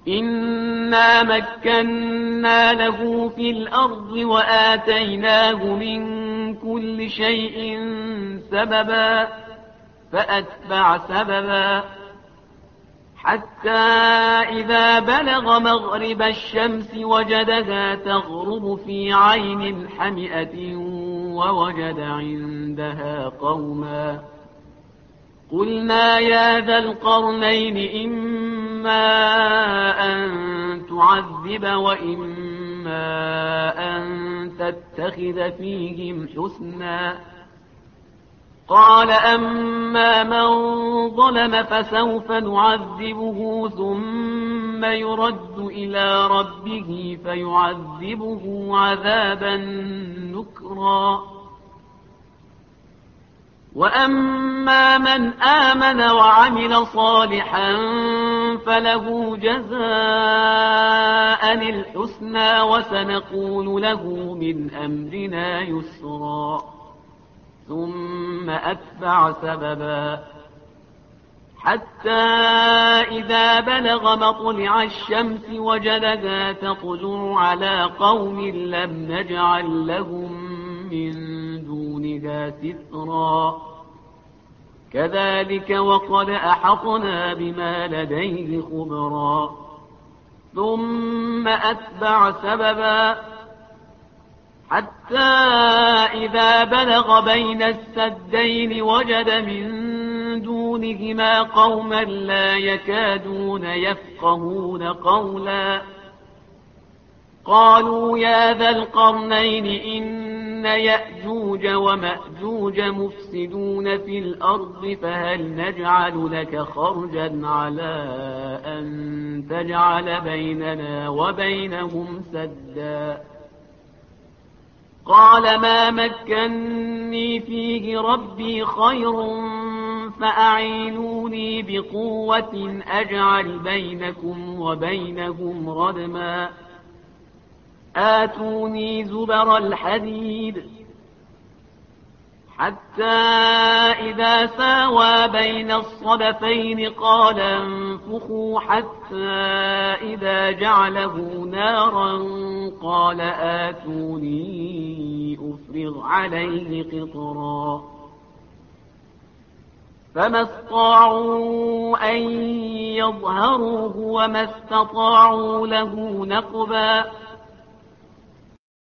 إنا مكنا له في الأرض وآتيناه من كل شيء سببا فأتبع سببا حتى إذا بلغ مغرب الشمس وجدها تغرب في عين حمئة ووجد عندها قوما قلنا يا ذا القرنين إما أن تعذب وإما أن تتخذ فيهم حسنا قال أما من ظلم فسوف نعذبه ثم يرد إلى ربه فيعذبه عذابا نكرا وأما من آمن وعمل صالحا فله جزاء الحسنى وسنقول له من أمرنا يسرا ثم أتبع سببا حتى إذا بلغ مطلع الشمس وجدها تطلع على قوم لم نجعل لهم من دونها سترا كذلك وقد أحطنا بما لديه خبرا ثم أتبع سببا حتى إذا بلغ بين السدين وجد من دونهما قوما لا يكادون يفقهون قولا قالوا يا ذا القرنين إن يأجوج ومأجوج مفسدون في الأرض فهل نجعل لك خرجا على أن تجعل بيننا وبينهم سدا قال ما مكني فيه ربي خير فأعينوني بقوة أجعل بينكم وبينهم ردما آتوني زبر الحديد حتى إذا ساوى بين الصدفين قال انفخوا حتى إذا جعله نارا قال آتوني أفرغ عليه قطرا فما استطاعوا أن يظهروه وما استطاعوا له نقبا